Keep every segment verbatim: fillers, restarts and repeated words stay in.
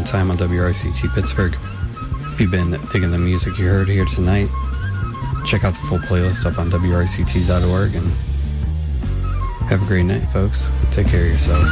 one time on W R C T Pittsburgh. If you've been digging the music you heard here tonight, check out the full playlist up on W R C T dot org, and have a great night, folks. Take care of yourselves.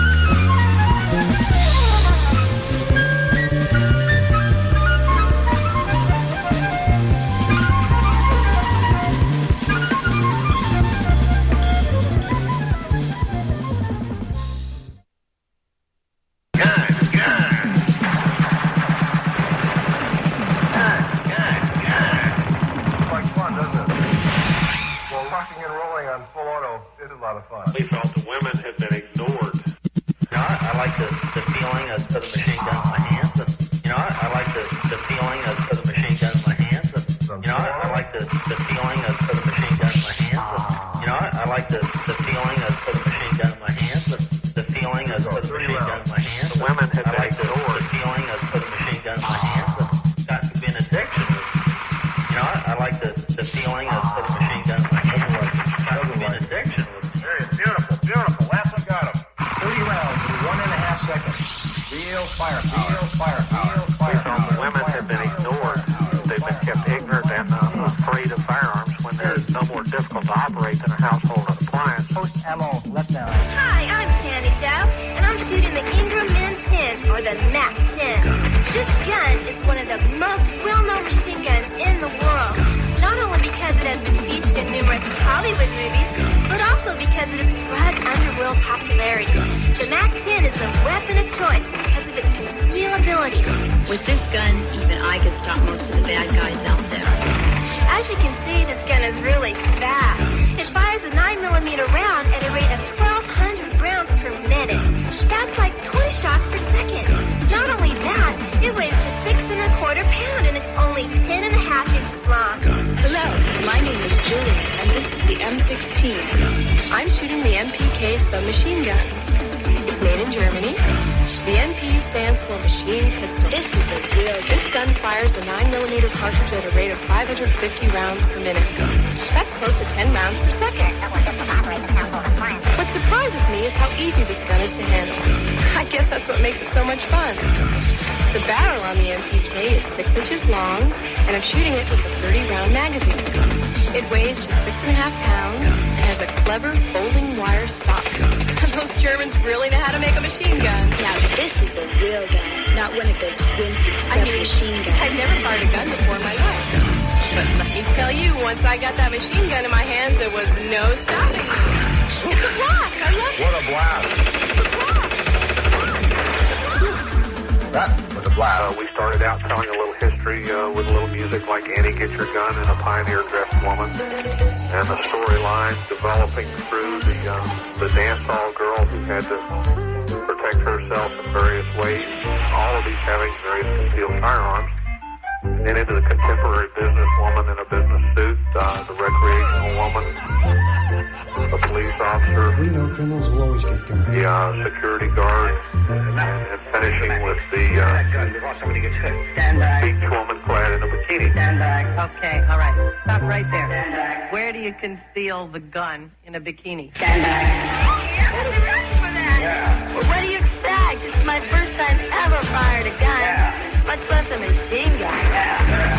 Conceal the gun in a bikini. Stand back. What is that for that? Yeah. Well, what do you expect? It's my first time ever fired a gun, yeah. Much less a machine gun. Yeah.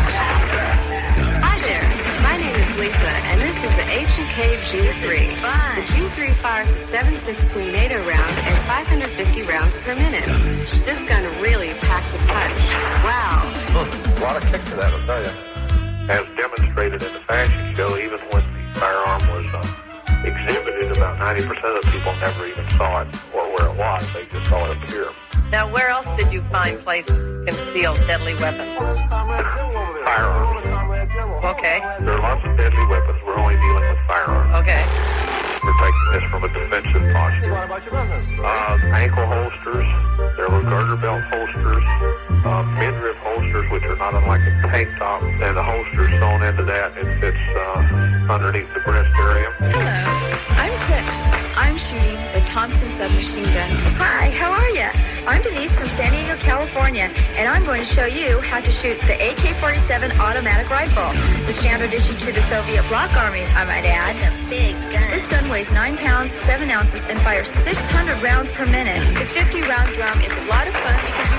Hi there. My name is Lisa, and this is the H and K G three. Fun. The G three fires a seven sixteen NATO round at five hundred fifty rounds per minute. This gun really packs a punch. Wow. Hmm. A lot of kick to that, I'll tell you. As demonstrated in the fashion show, even when the firearm was uh, exhibited, about ninety percent of the people never even saw it or where it was. They just saw it appear. Now, where else did you find places to conceal deadly weapons? Firearms. Okay. There are lots of deadly weapons. We're only dealing with firearms. Okay. We're taking this from a defensive posture. What about your business? Uh, ankle holsters. There were garter belt holsters. Uh, midriff holsters, which are not unlike a tank top, and the holster sewn into that. It fits uh, underneath the breast area. Hello, I'm Tish. I'm shooting the Thompson submachine gun. Hi, how are you? I'm Denise from San Diego, California, and I'm going to show you how to shoot the A K forty-seven automatic rifle, the standard issue to the Soviet bloc armies, I might add. It's a big gun. This gun weighs nine pounds, seven ounces, and fires six hundred rounds per minute. The fifty round drum is a lot of fun because you can just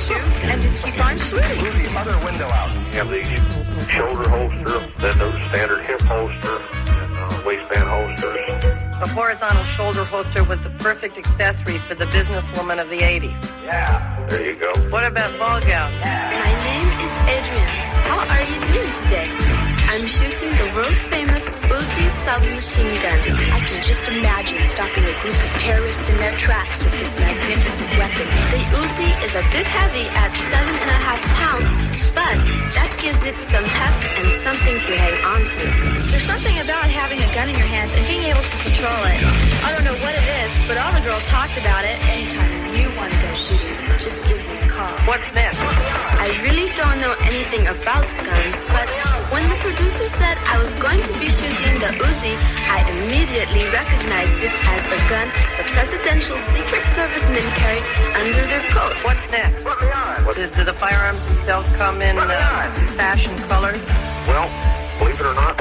shoot and to keep on shooting. Move the other window out. You have the shoulder holster, then those standard hip holster, and uh, waistband holsters. The horizontal shoulder holster was the perfect accessory for the businesswoman of the eighties. Yeah, there you go. What about ball gowns? My name is Adrian. How are you doing today? I'm shooting the world-famous Uzi submachine gun. I can just imagine stopping a group of terrorists in their tracks with this magnificent weapon. The Uzi is a bit heavy at seven and a half pounds, but that gives it some heft and something to hang on to. There's something about having a gun in your hands and being able to control it. I don't know what it is, but all the girls talked about it. Anytime you want to go shooting, just give me a call. What's next? I really don't know anything about guns, but when the producer said I was going to be shooting the Uzi, I immediately recognized it as the gun the presidential Secret Service men carried under their coat. What's next? What, do, do the firearms themselves come in uh, fashion colors? Well, believe it or not,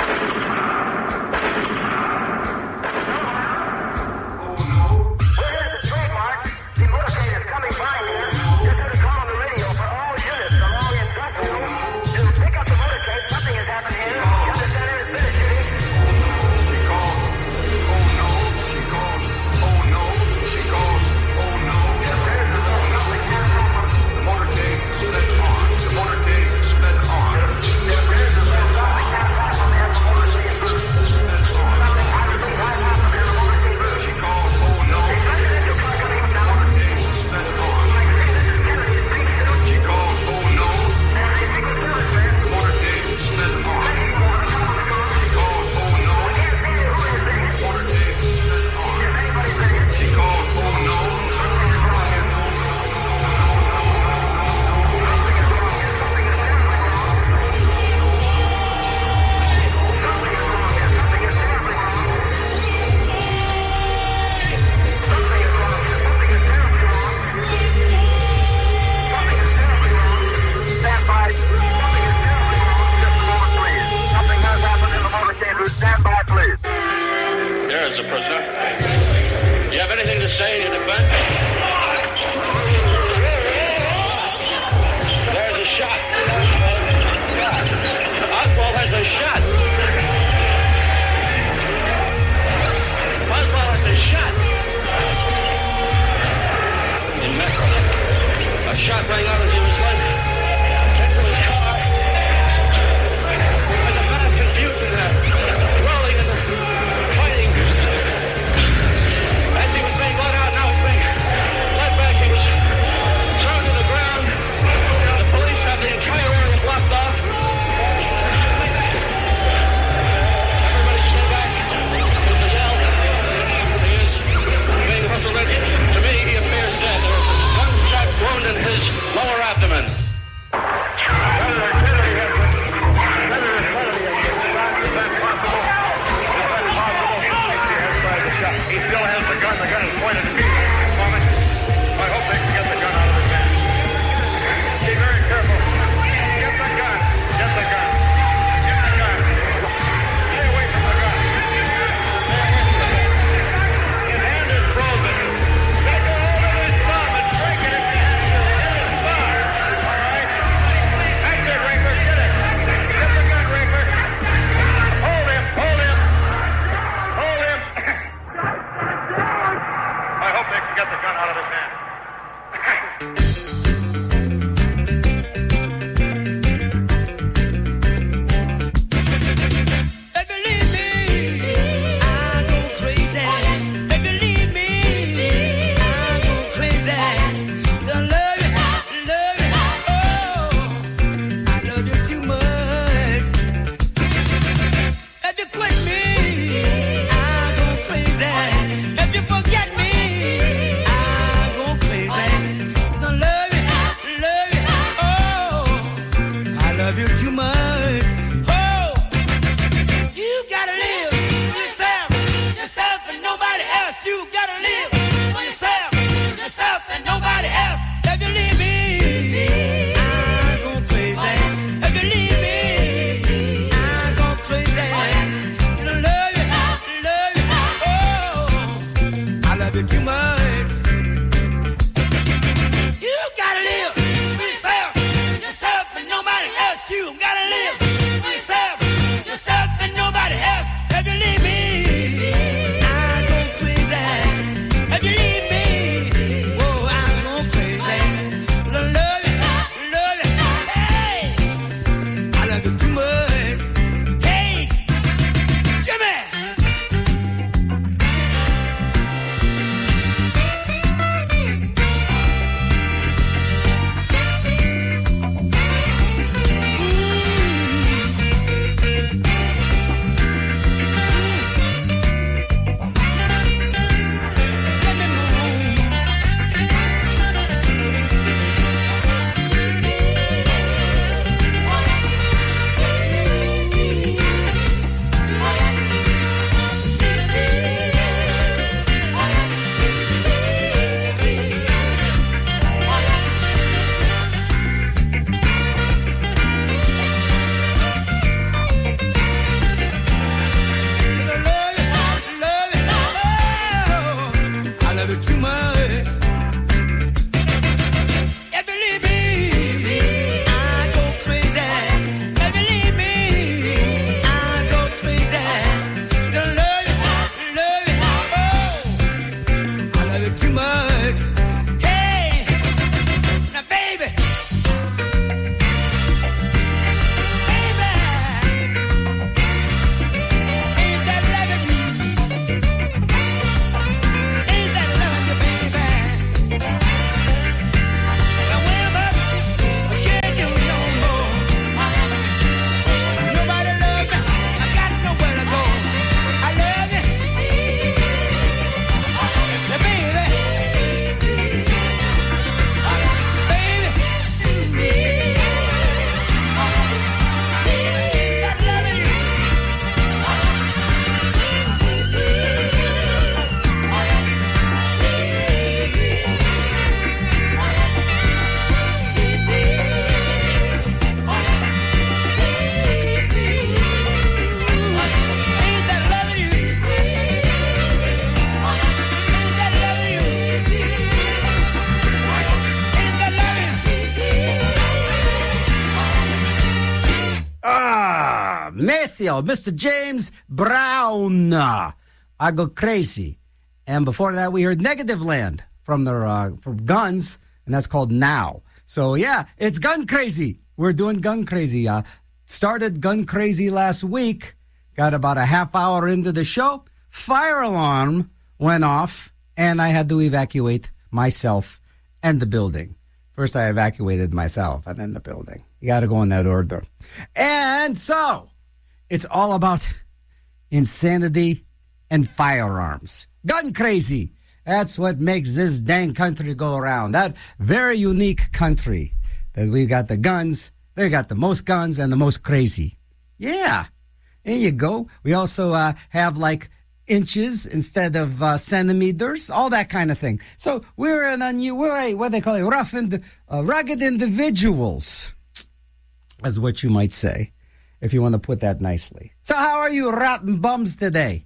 Maceo, Mister James Brown. Uh, I Go Crazy. And before that, we heard Negative Land from their uh, from Guns, and that's called Now. So, yeah, it's Gun Crazy. We're doing Gun Crazy. Uh, started Gun Crazy last week. Got about a half hour into the show. Fire alarm went off, and I had to evacuate myself and the building. First, I evacuated myself, and then the building. You got to go in that order. And so, it's all about insanity and firearms. Gun crazy. That's what makes this dang country go around. That very unique country that we got the guns, they got the most guns and the most crazy. Yeah, there you go. We also uh, have like inches instead of uh, centimeters, all that kind of thing. So we're an unusual, we're a, what they call it, rough and uh, rugged individuals, is what you might say, if you want to put that nicely. So how are you rotten bums today?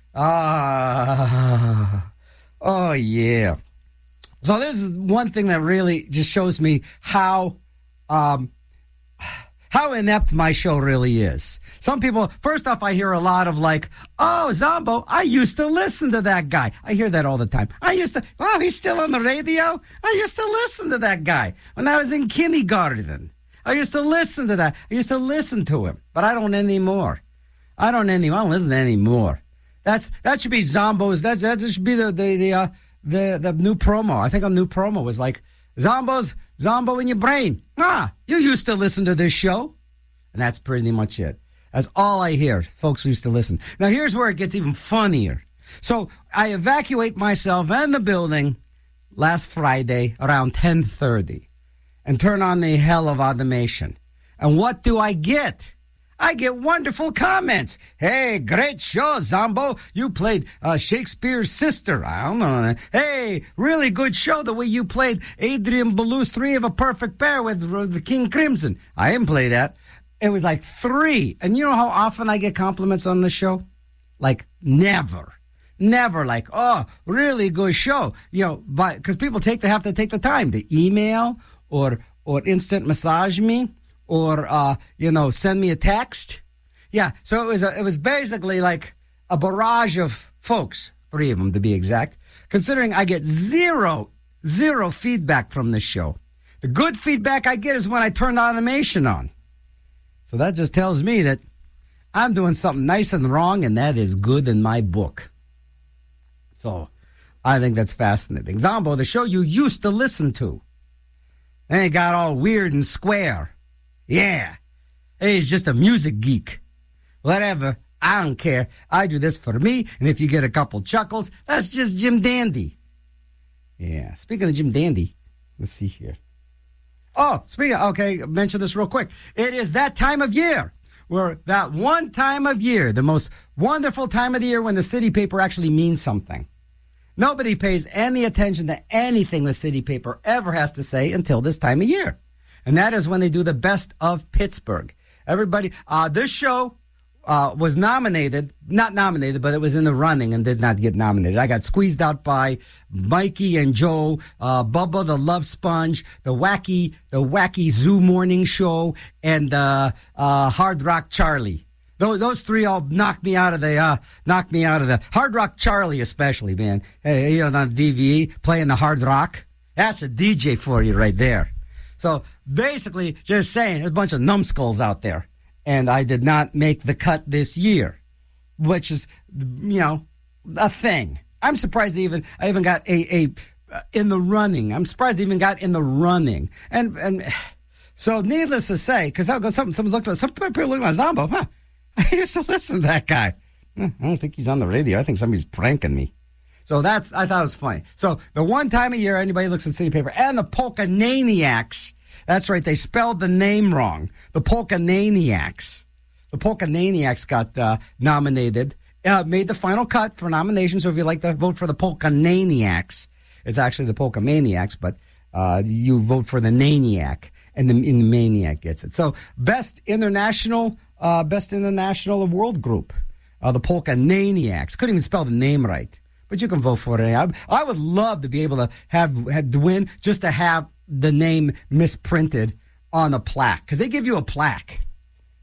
Ah, uh, oh yeah. So this is one thing that really just shows me how, um, how inept my show really is. Some people, first off, I hear a lot of like, oh, Zombo, I used to listen to that guy. I hear that all the time. I used to, wow, he's still on the radio? I used to listen to that guy when I was in kindergarten. I used to listen to that. I used to listen to him, but I don't anymore. I don't anymore. I don't listen anymore. That's that should be Zombo's. That that should be the the the uh, the the new promo. I think a new promo was like Zombo's Zombo in your brain. Ah, you used to listen to this show, and that's pretty much it. That's all I hear. Folks used to listen. Now here's where it gets even funnier. So I evacuate myself and the building last Friday around ten thirty, and turn on the hell of automation. And what do I get? I get wonderful comments. Hey, great show, Zombo. You played uh, Shakespeare's sister. I don't know. Hey, really good show the way you played Adrian Belews' Three of a Perfect Pair with uh, the King Crimson. I didn't play that. It was like three. And you know how often I get compliments on the show? Like never. Never like, oh, really good show. You know, but because people take, they have to take the time to email or or instant massage me. Or, uh, you know, send me a text. Yeah, so it was a, it was basically like a barrage of folks, three of them to be exact, considering I get zero, zero feedback from this show. The good feedback I get is when I turn the automation on. So that just tells me that I'm doing something nice and wrong, and that is good in my book. So I think that's fascinating. Zombo, the show you used to listen to. Then it got all weird and square. Yeah. Hey, he's just a music geek. Whatever. I don't care. I do this for me, and if you get a couple chuckles, that's just Jim Dandy. Yeah. Speaking of Jim Dandy, let's see here. Oh, speaking of, okay, mention this real quick. It is that time of year where that one time of year, the most wonderful time of the year when the city paper actually means something. Nobody pays any attention to anything the city paper ever has to say until this time of year. And that is when they do the Best of Pittsburgh. Everybody, uh, this show uh, was nominated, not nominated, but it was in the running and did not get nominated. I got squeezed out by Mikey and Joe, uh, Bubba the Love Sponge, the wacky, the wacky Zoo Morning Show, and uh, uh, Hard Rock Charlie. Those, those three all knocked me out of the, uh, knocked me out of the Hard Rock Charlie, especially, man. Hey, you know, on D V E playing the hard rock. That's a D J for you right there. So basically, just saying, there's a bunch of numbskulls out there. And I did not make the cut this year, which is, you know, a thing. I'm surprised they even, I even got a, a, uh, in the running. I'm surprised they even got in the running. And, and so needless to say, because some, some looked at, some people looking at Zombo, huh? I used to listen to that guy. I don't think he's on the radio. I think somebody's pranking me. So that's, I thought it was funny. So the one time a year anybody looks at city paper, and the Polkananiacs, that's right, they spelled the name wrong. The Polkananiacs. The Polkananiacs got uh, nominated, uh, made the final cut for nomination. So if you'd like to vote for the Polkananiacs, it's actually the Polkamaniacs, but uh, you vote for the Naniac, and the, and the Maniac gets it. So best international, uh, best international world group, uh, the Polkananiacs. Couldn't even spell the name right. But you can vote for it. I, I would love to be able to have, have to win just to have the name misprinted on a plaque, because they give you a plaque.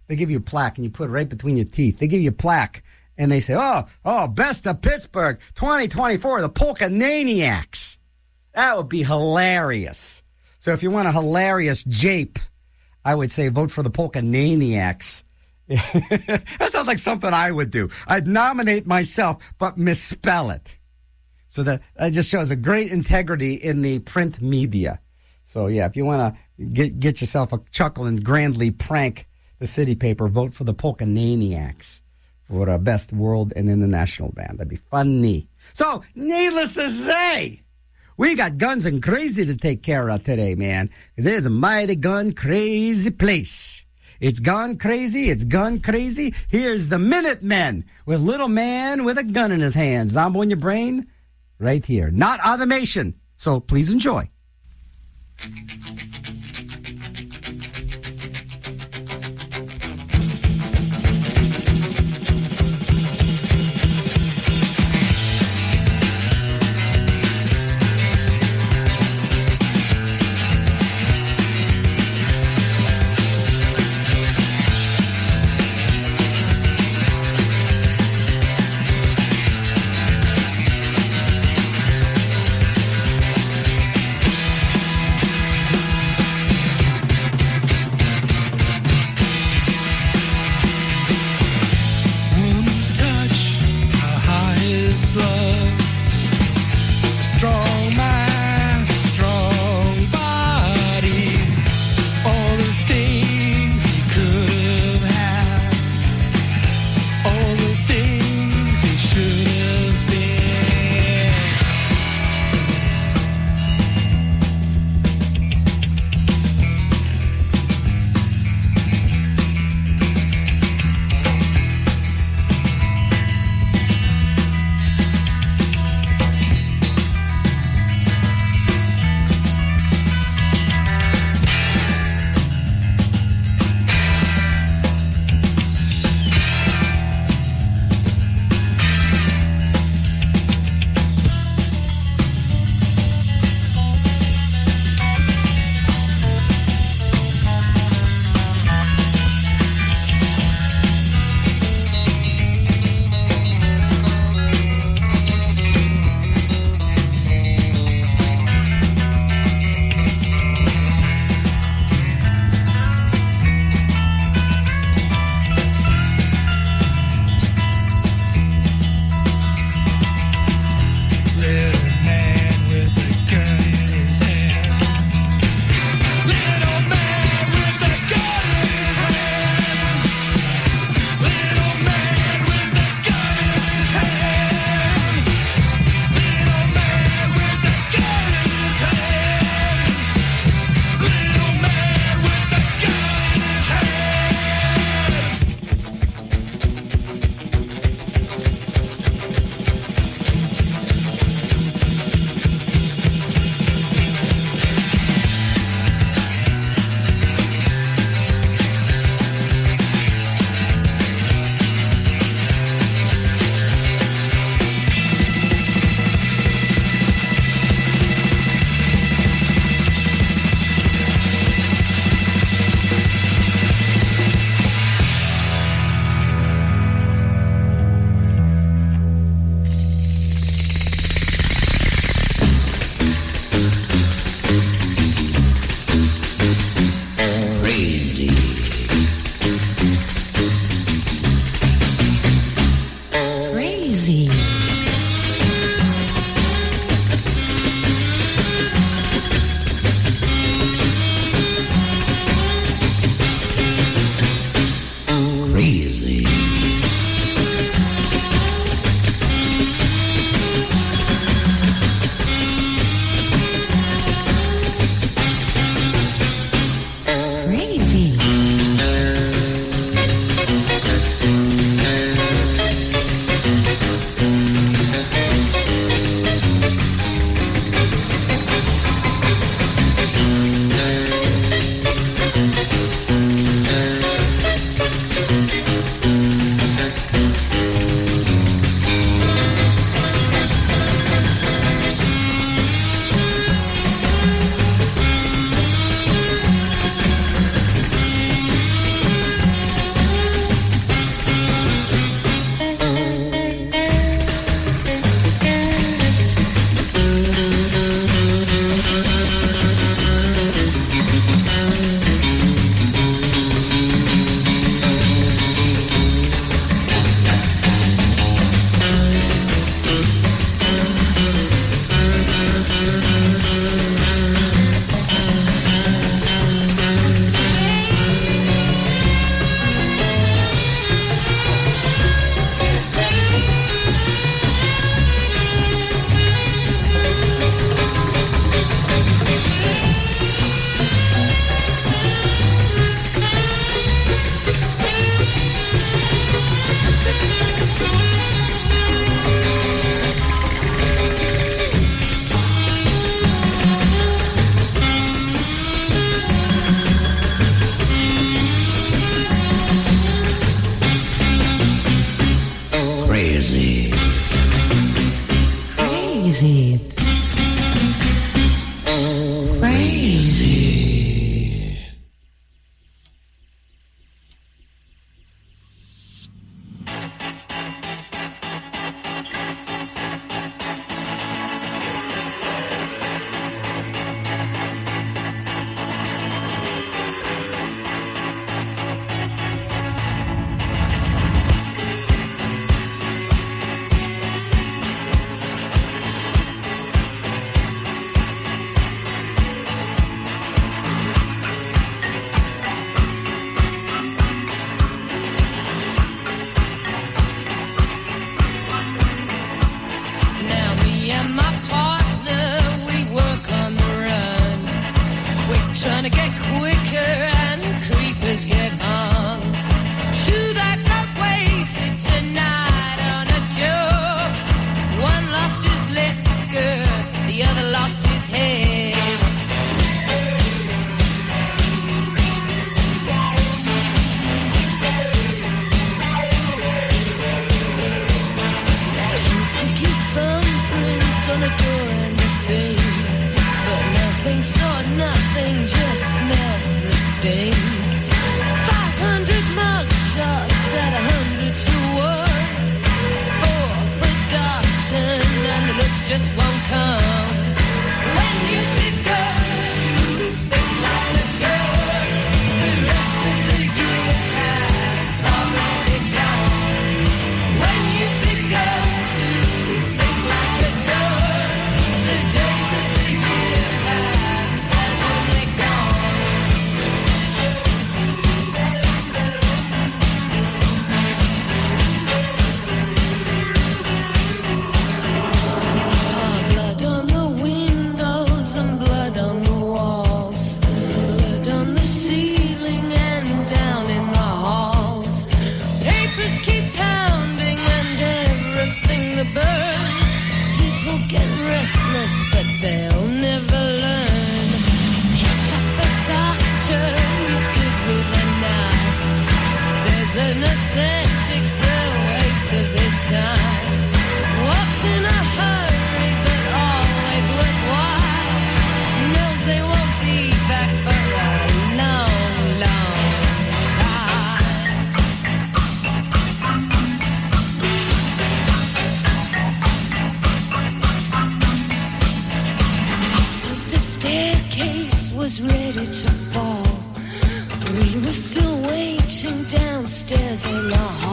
They give you a plaque and you put it right between your teeth. They give you a plaque and they say, oh, oh, best of Pittsburgh, twenty twenty-four, the Polka Maniacs. That would be hilarious. So if you want a hilarious jape, I would say vote for the Polka Maniacs. That sounds like something I would do. I'd nominate myself, but misspell it. So that, that just shows a great integrity in the print media. So, yeah, if you want to get get yourself a chuckle and grandly prank the city paper, vote for the Polka Maniacs for the best world and international band. That'd be funny. So, needless to say, we got guns and crazy to take care of today, man. Because it is a mighty gun crazy place. It's gone crazy. It's gone crazy. Here's the Minutemen with Little Man with a gun in his hand. Zombo in your brain, right here. Not automation. So please enjoy. Ready to fall. We were still waiting downstairs in the hall.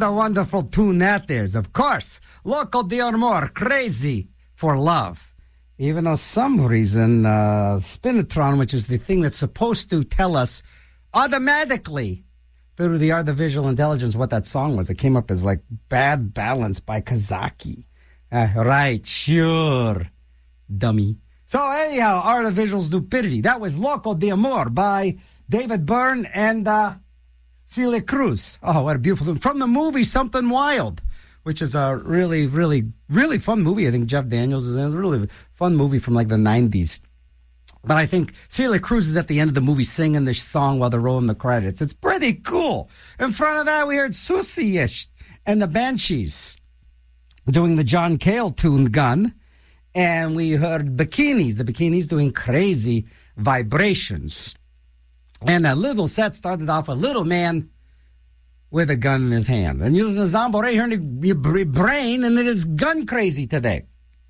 What a wonderful tune that is. Of course, Loco de Amor, Crazy for Love. Even though some reason, uh, Spinitron, which is the thing that's supposed to tell us automatically through the artificial intelligence what that song was, it came up as like Bad Balance by Kazaki. Uh, right, sure, dummy. So anyhow, artificial stupidity. That was Loco de Amor by David Byrne and uh, Celia Cruz. Oh, what a beautiful tune. From the movie Something Wild, which is a really, really, really fun movie. I think Jeff Daniels is in it. It's a really fun movie from like the nineties. But I think Celia Cruz is at the end of the movie singing this song while they're rolling the credits. It's pretty cool. In front of that, we heard Susie-ish and the Banshees doing the John Cale tune Gun. And we heard Bikinis, the Bikinis doing Crazy Vibrations. And that little set started off a little man with a gun in his hand. And using the Zombo right here in your brain, and it is gun crazy today.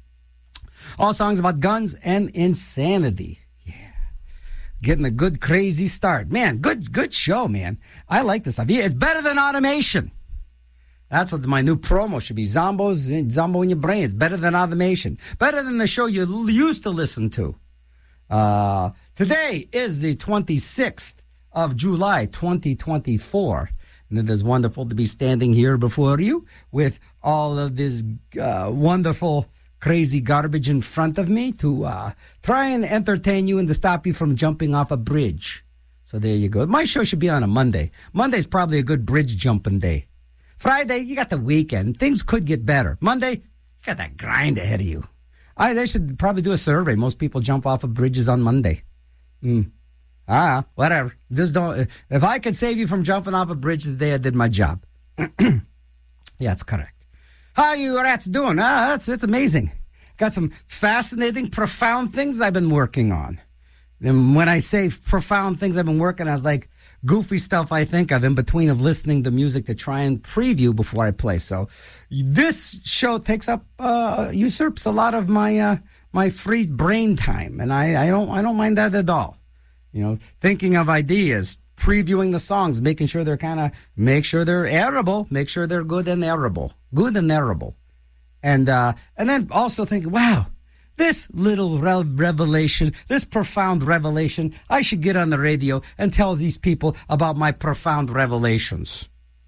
All songs about guns and insanity. Yeah. Getting a good crazy start. Man, good good show, man. I like this stuff. Yeah, it's better than automation. That's what my new promo should be. Zombo's, Zombo in your brain. It's better than automation. Better than the show you used to listen to. Uh, today is the twenty-sixth of July, twenty twenty-four. And it is wonderful to be standing here before you with all of this uh, wonderful, crazy garbage in front of me to uh, try and entertain you and to stop you from jumping off a bridge. So there you go. My show should be on a Monday. Monday's probably a good bridge jumping day. Friday, you got the weekend. Things could get better. Monday, you got that grind ahead of you. I, they should probably do a survey. Most people jump off of bridges on Monday. Mm. Ah, whatever. Just don't. If I could save you from jumping off a bridge the day I did my job. Yeah, that's correct. How you rats doing? Ah, that's it's amazing. Got some fascinating, profound things I've been working on. And when I say profound things I've been working on, it's like goofy stuff I think of in between of listening to music to try and preview before I play. So this show takes up, uh, usurps a lot of my uh, my free brain time, and I, I don't I don't mind that at all. You know, thinking of ideas, previewing the songs, making sure they're kind of, make sure they're airable, make sure they're good and airable, good and airable. And, uh, and then also thinking, wow, this little re- revelation, this profound revelation, I should get on the radio and tell these people about my profound revelations.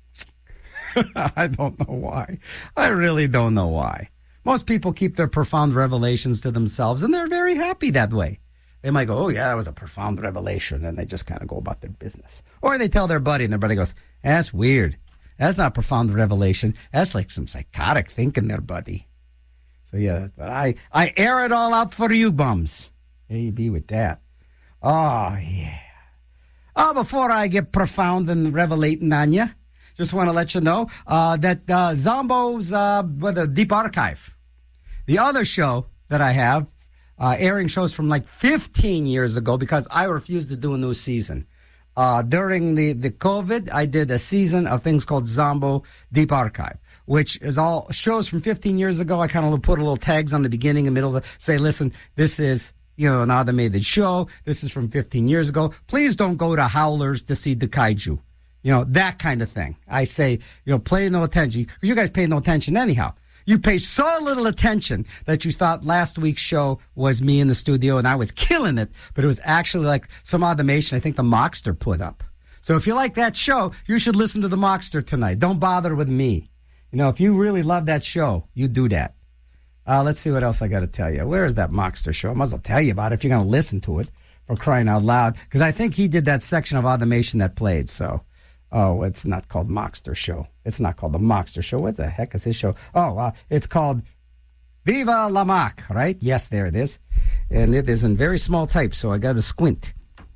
I don't know why. I really don't know why. Most people keep their profound revelations to themselves, and they're very happy that way. They might go, oh, yeah, that was a profound revelation, and they just kind of go about their business. Or they tell their buddy, and their buddy goes, that's weird. That's not a profound revelation. That's like some psychotic thinking there, buddy. So, yeah, but I, I air it all out for you bums. There you be with that. Oh, yeah. Oh, before I get profound and revelating on you, just want to let you know uh, that uh, Zombo's uh, with a Deep Archive. The other show that I have, Uh, airing shows from like fifteen years ago because I refused to do a new season. Uh, during the, the COVID, I did a season of things called Zombo Deep Archive, which is all shows from fifteen years ago. I kind of put a little tags on the beginning and middle to say, listen, this is, you know, an automated show. This is from fifteen years ago. Please don't go to Howlers to see the kaiju. You know, that kind of thing. I say, you know, pay no attention because you guys pay no attention anyhow. You pay so little attention that you thought last week's show was me in the studio and I was killing it, but it was actually like some automation I think the Mockster put up. So if you like that show, you should listen to the Mockster tonight. Don't bother with me. You know, if you really love that show, you do that. Uh, let's see what else I got to tell you. Where is that Mockster show? I might as well tell you about it if you're going to listen to it, for crying out loud, because I think he did that section of automation that played, so... Oh, it's not called Mockster Show. It's not called the Mockster Show. What the heck is his show? Oh, uh, it's called Viva la Mock, right? Yes, there it is. And it is in very small type, so I got to squint.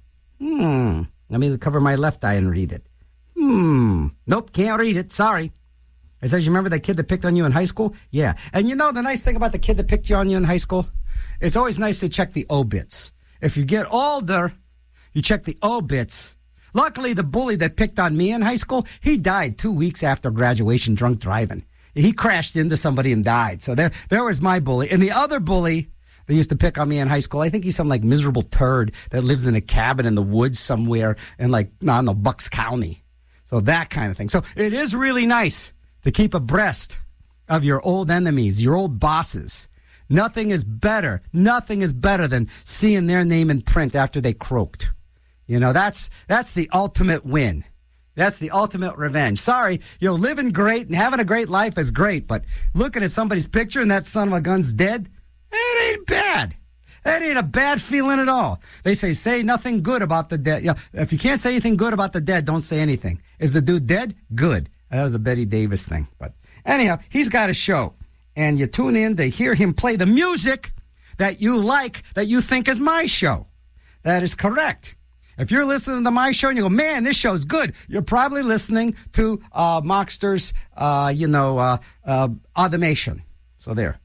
Hmm. Let me cover my left eye and read it. Hmm. Nope, can't read it. Sorry. It says, you remember that kid that picked on you in high school? Yeah. And you know the nice thing about the kid that picked you on you in high school? It's always nice to check the obits. If you get older, you check the obits. Luckily, the bully that picked on me in high school, he died two weeks after graduation drunk driving. He crashed into somebody and died. So there there was my bully. And the other bully that used to pick on me in high school, I think he's some like miserable turd that lives in a cabin in the woods somewhere in like, I don't know, Bucks County. So that kind of thing. So it is really nice to keep abreast of your old enemies, your old bosses. Nothing is better. Nothing is better than seeing their name in print after they croaked. You know, that's that's the ultimate win. That's the ultimate revenge. Sorry, you know, living great and having a great life is great, but looking at somebody's picture and that son of a gun's dead, it ain't bad. That ain't a bad feeling at all. They say, say nothing good about the dead. You know, if you can't say anything good about the dead, don't say anything. Is the dude dead? Good. That was a Betty Davis thing. But anyhow, he's got a show. And you tune in to hear him play the music that you like, that you think is my show. That is correct. If you're listening to my show and you go, man, this show's good, you're probably listening to uh, Mockster's, uh, you know, uh, uh, automation. So there.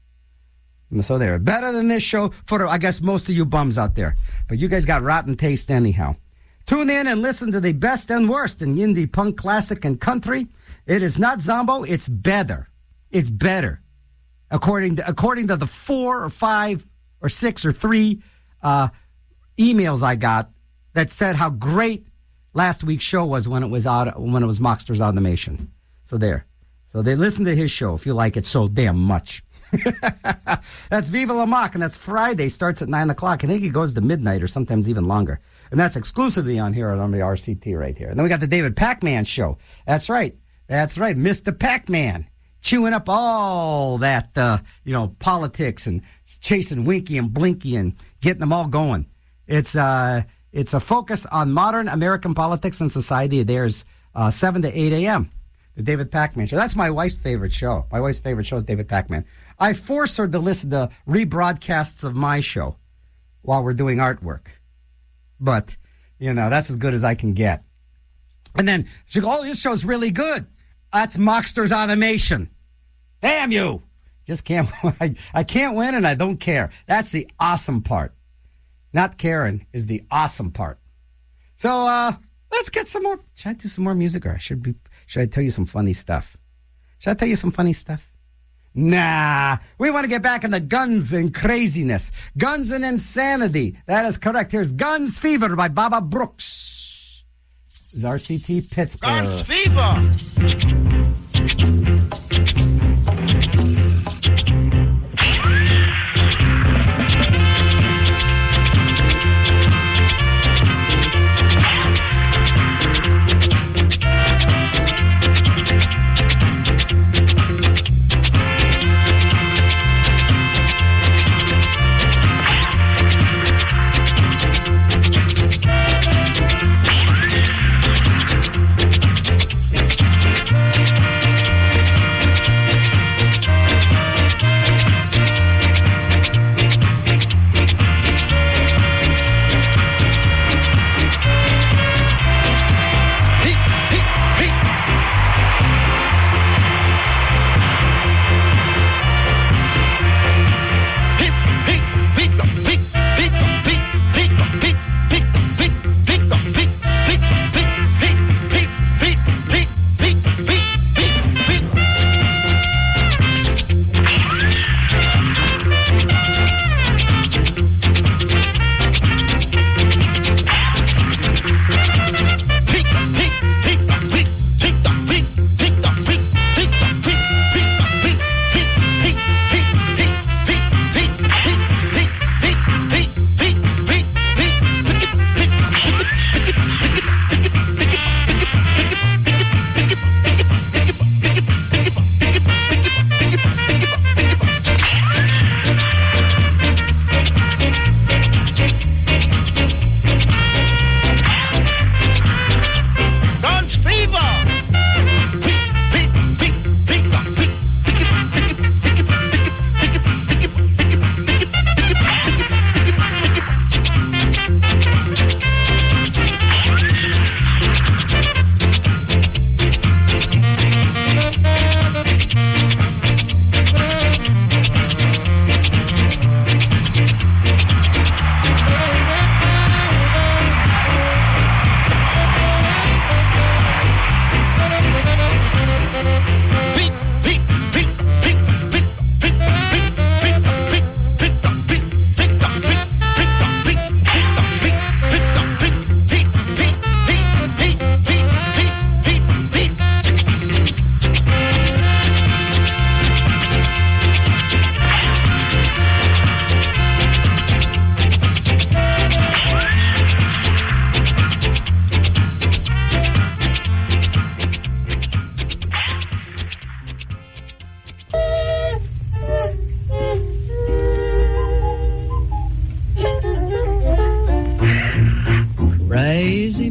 So there. Better than this show for, I guess, most of you bums out there. But you guys got rotten taste anyhow. Tune in and listen to the best and worst in indie, punk, classic, and country. It is not Zombo. It's better. It's better. According to according to the four or five or six or three uh, emails I got that said how great last week's show was when it was out when it was Mockster's Automation. So there. So they listen to his show if you like it so damn much. That's Viva La Mock, and that's Friday. Starts at nine o'clock. I think it goes to midnight or sometimes even longer. And that's exclusively on here on the R C T right here. And then we got the David Pac-Man show. That's right. That's right. Mister Pac-Man. Chewing up all that, uh, you know, politics and chasing Winky and Blinky and getting them all going. It's uh, it's a focus on modern American politics and society. There's uh, seven to eight a.m., the David Pac-Man show. That's my wife's favorite show. My wife's favorite show is David Pac-Man. I force her to listen to rebroadcasts of my show while we're doing artwork. But, you know, that's as good as I can get. And then she goes, oh, this show's really good. That's Mockster's Automation. Damn you. Just can't, I, I can't win and I don't care. That's the awesome part. Not caring is the awesome part. So, uh, let's get some more. Should I do some more music or I should be, should I tell you some funny stuff? Should I tell you some funny stuff? Nah, we want to get back into guns and craziness. Guns and insanity. That is correct. Here's Guns Fever by Baba Brooks. This is R C T Pittsburgh. Guns Fever!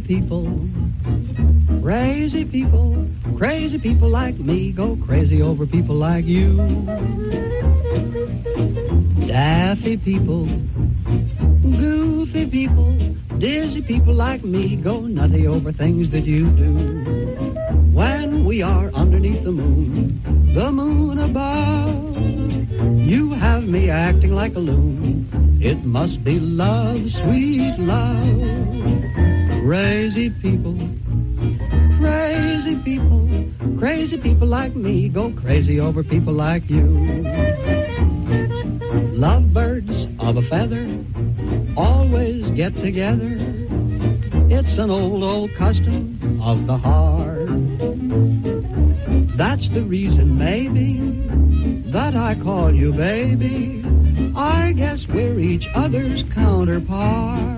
people, crazy people, crazy people like me go crazy over people like you. Daffy people, goofy people, dizzy people like me go nutty over things that you do. When we are underneath the moon, the moon above, you have me acting like a loon. It must be love, sweet love. Crazy people, crazy people, crazy people like me go crazy over people like you. Lovebirds of a feather always get together. It's an old, old custom of the heart. That's the reason, maybe, that I call you baby. I guess we're each other's counterpart.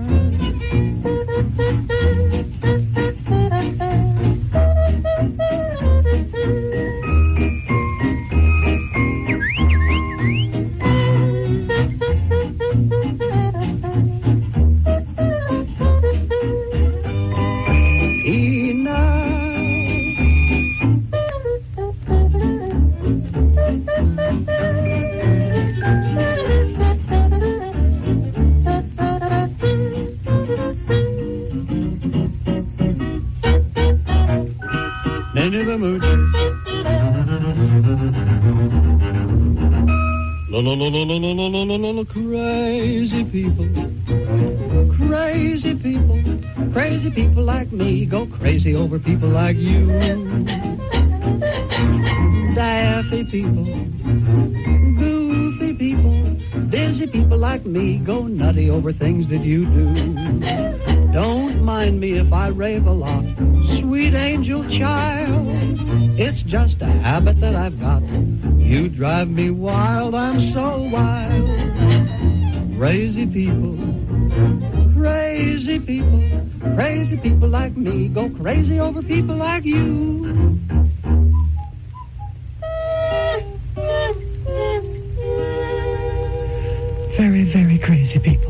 Crazy people, crazy people, crazy people like me go crazy over people like you. Daffy people, goofy people, dizzy people like me go nutty over things that you do. Don't mind me if I rave a lot, sweet angel child. It's just a habit that I've got. You drive me wild, I'm so wild. Crazy people, crazy people, crazy people like me go crazy over people like you. Very, very crazy people.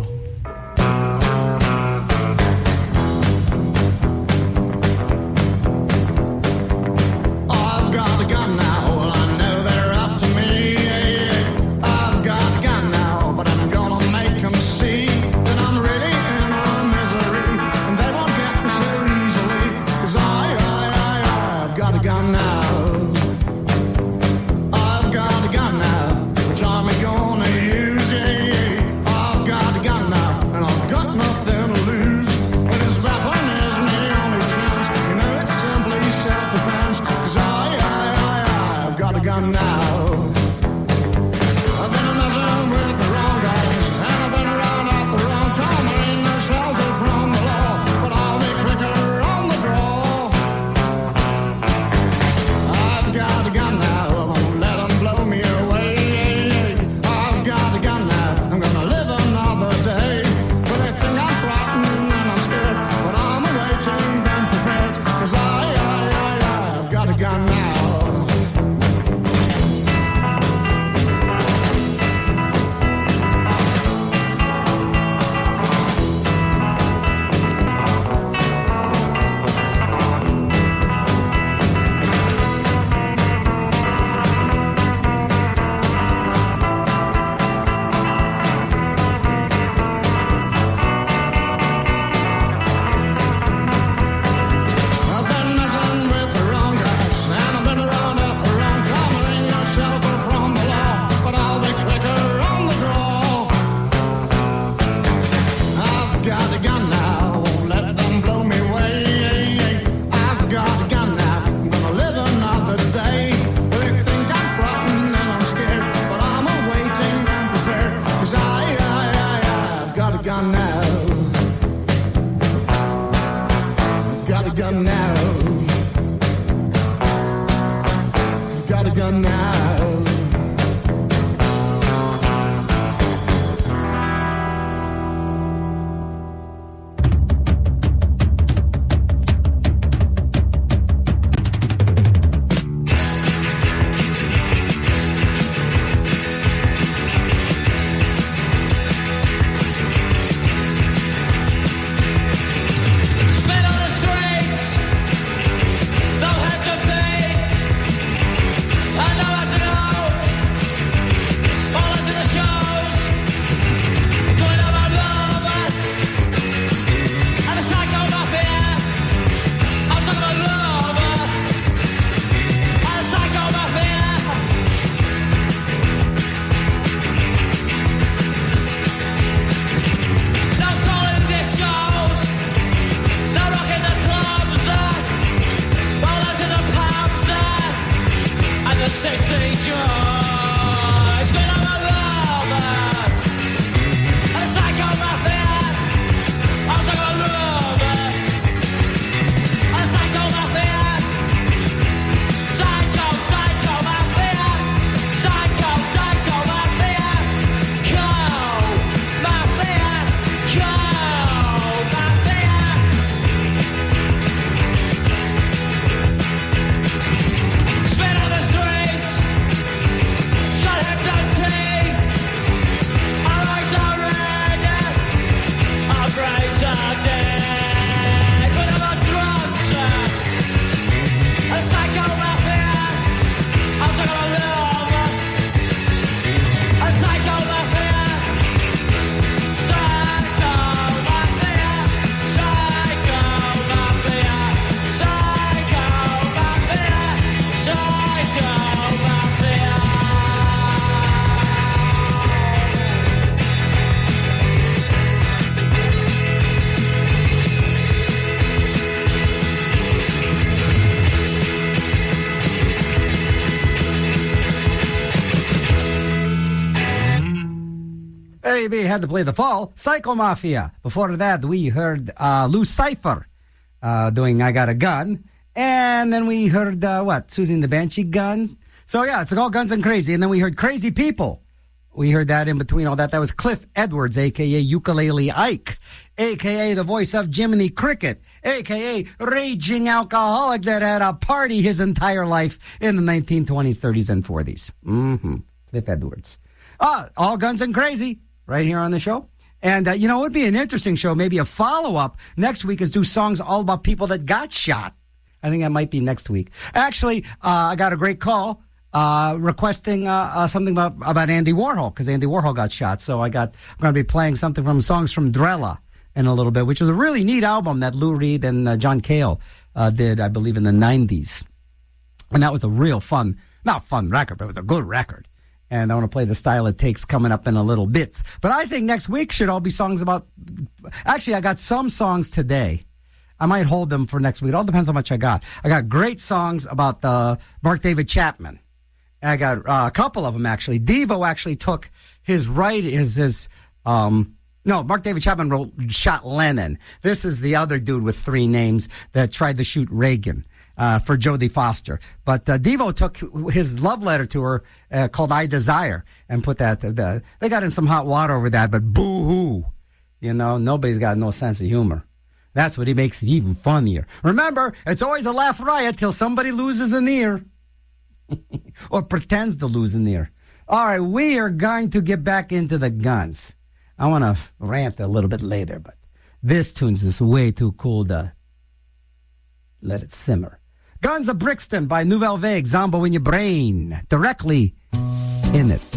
Baby had to play the fall. Psycho Mafia. Before that, we heard uh, Lou Cypher uh, doing I Got a Gun. And then we heard, uh, what, Susie and the Banshee Guns. So, yeah, it's all Guns and Crazy. And then we heard Crazy People. We heard that in between all that. That was Cliff Edwards, a k a. Ukulele Ike, a k a the voice of Jiminy Cricket, a k a raging alcoholic that had a party his entire life in the nineteen twenties, thirties, and forties. Mm-hmm. Cliff Edwards. Ah, all Guns and Crazy right here on the show. And, uh, you know, it would be an interesting show, maybe a follow-up next week is do songs all about people that got shot. I think that might be next week. Actually, uh, I got a great call. Uh, requesting uh, uh, something about, about Andy Warhol, because Andy Warhol got shot. So I got, I'm going to be playing something from songs from Drella in a little bit, which is a really neat album that Lou Reed and uh, John Cale uh, did, I believe, in the nineties. And that was a real fun, not fun record, but it was a good record. And I want to play the Style It Takes coming up in a little bit. But I think next week should all be songs about, actually, I got some songs today. I might hold them for next week. It all depends how much I got. I got great songs about uh, Mark David Chapman. I got uh, a couple of them, actually. Devo actually took his right, his, his, um, no, Mark David Chapman wrote, shot Lennon. This is the other dude with three names that tried to shoot Reagan uh, for Jodie Foster. But uh, Devo took his love letter to her uh, called I Desire and put that, the, they got in some hot water over that, but boo-hoo. You know, nobody's got no sense of humor. That's what he makes it even funnier. Remember, it's always a laugh riot till somebody loses an ear. Or pretends to lose an ear. All right, we are going to get back into the Guns. I want to rant a little bit later, but this tune's just way too cool to let it simmer. Guns of Brixton by Nouvelle Vague, Zombo in Your Brain, directly in it.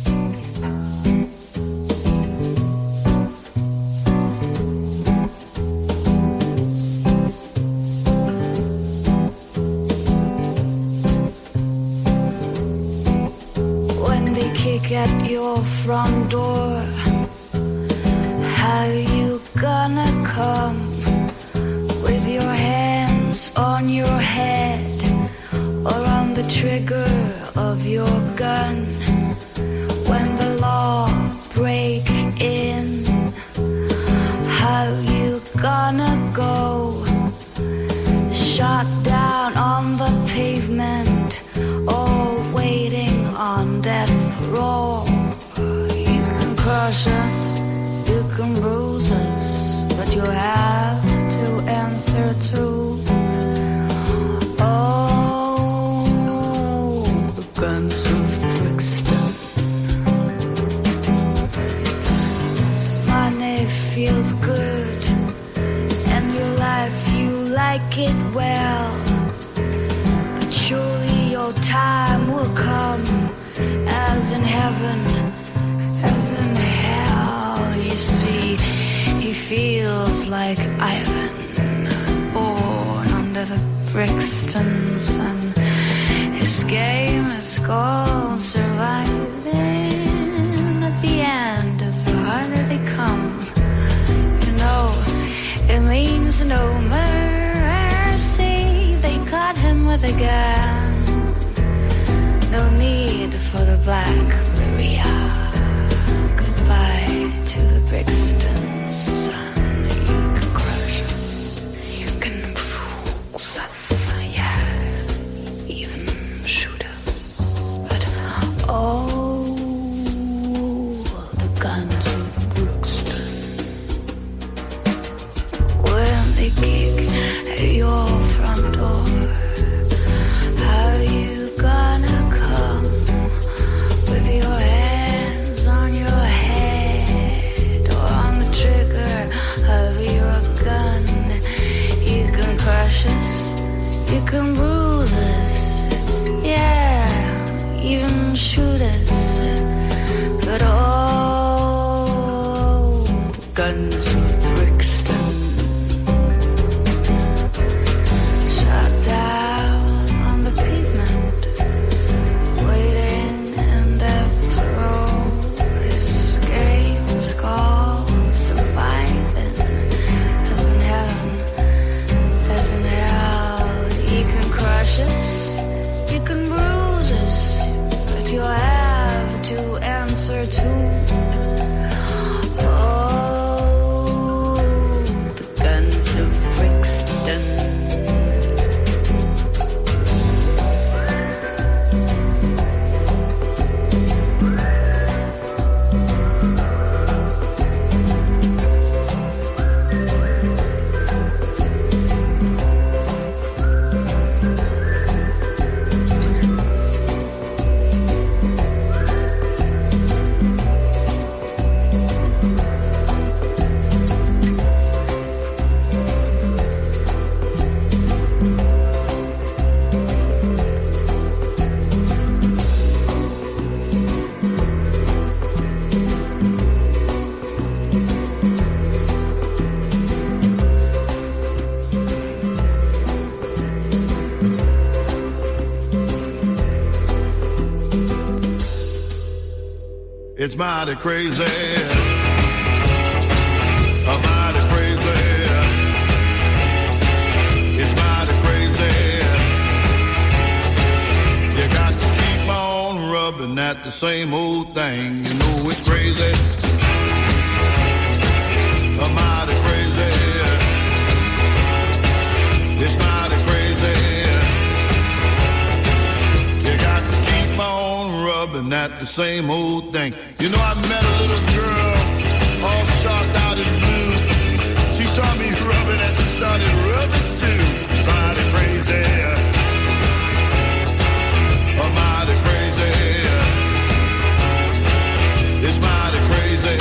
At your front door, how you gonna come with your hands on your head or on the trigger of your gun when the law break in? How you gonna go shot down on the pavement or waiting on death roll? You can crush us, you can bruise us, but you have to answer to oh, the Guns of Brixton. Money feels good, and your life you like it well, but surely your time will come. As in heaven, as in hell, you see, he feels like Ivan, born under the Brixton sun. His game is called surviving. At the end, the harder they come, you know, it means no mercy. They caught him with a gun. No need for the Black Maria. Goodbye to the Brixton sun. You can crush us, you can bruise us, yeah, even shoot us. But oh, the Guns of Brixton. When they kick at your front door, how you gonna with your hands on your head or on the trigger of your gun? You can crush us, you can bruise us, yeah, even shoot us. But oh, Guns of Brixton, shot down on the pavement, waiting in death row. This game's called surviving. As in heaven, as in hell, you can crush us, you can bruise us, but you'll have to answer to It's mighty crazy. I'm mighty crazy. It's mighty crazy. You got to keep on rubbing at the same old thing. You know it's crazy. I'm mighty crazy. It's mighty crazy. You got to keep on rubbing at the same old thing. You know, I met a little girl all shocked out in blue. She saw me rubbing and she started rubbing too. Mighty crazy. I'm mighty crazy. It's mighty crazy.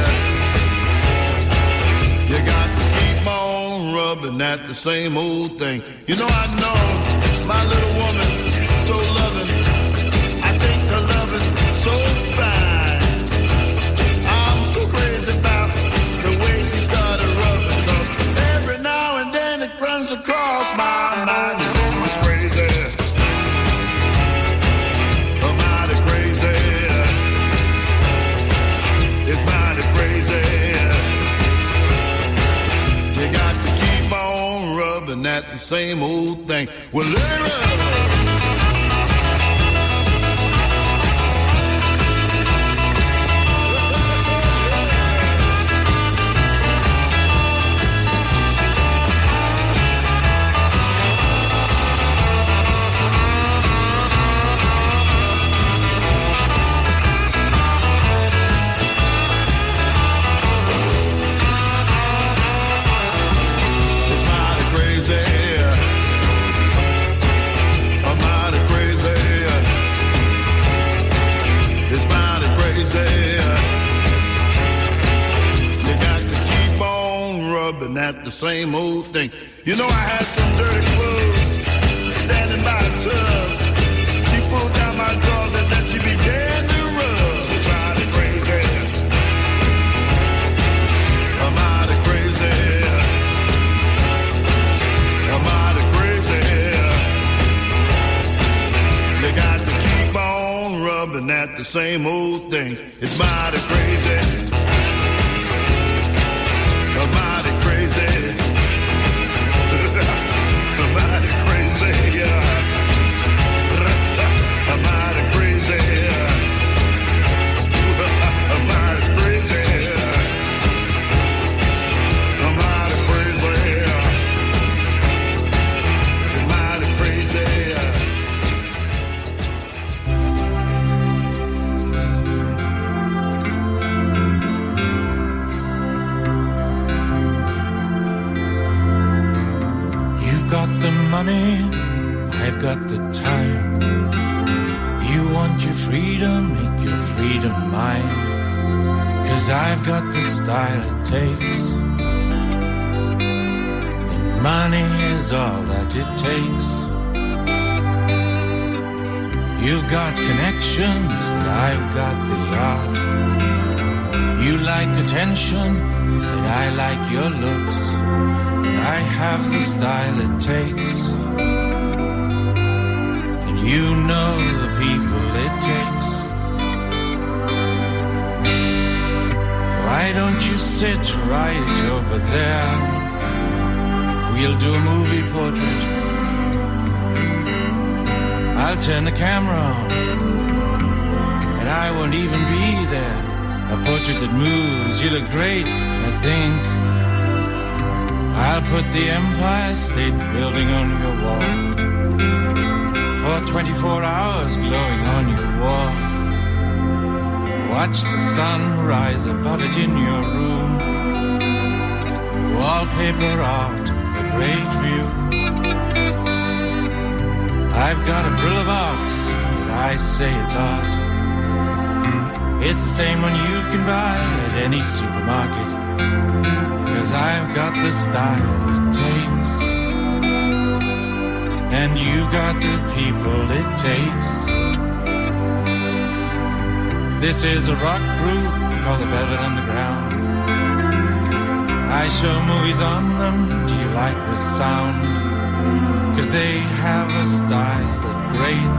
You got to keep on rubbing at the same old thing. You know, I know my little woman, so loving. I think her loving so fine. I'm so crazy about the way she started rubbing. Cause every now and then it runs across my mind. You know it's crazy. I'm mighty crazy. It's mighty crazy. You got to keep on rubbing at the same old thing. Well, let it rub. At the same old thing. You know, I had some dirty clothes standing by a tub. She pulled down my drawers and then she began to rub. It's mighty crazy. I'm mighty crazy. I'm mighty crazy. You got to keep on rubbing at the same old thing. It's mighty crazy. I'm mighty crazy. I'm mighty crazy. I'm mighty crazy. I'm mighty crazy. I'm mighty crazy. I'm mighty crazy. Got the money, I've got the time. You want your freedom, make your freedom mine. Cause I've got the style it takes, and money is all that it takes. You've got connections, and I've got the art. You like attention, and I like your looks. I have the style it takes, and you know the people it takes. Why don't you sit right over there? We'll do a movie portrait. I'll turn the camera on, and I won't even be there. A portrait that moves, you look great, I think. I'll put the Empire State Building on your wall, for twenty-four hours glowing on your wall. Watch the sun rise above it in your room. Wallpaper art, a great view. I've got a Brillo box, and I say it's art. It's the same one you can buy at any supermarket. Cause I've got the style it takes, and you got the people it takes. This is a rock group called the Velvet Underground. I show movies on them, do you like the sound? Cause they have a style that great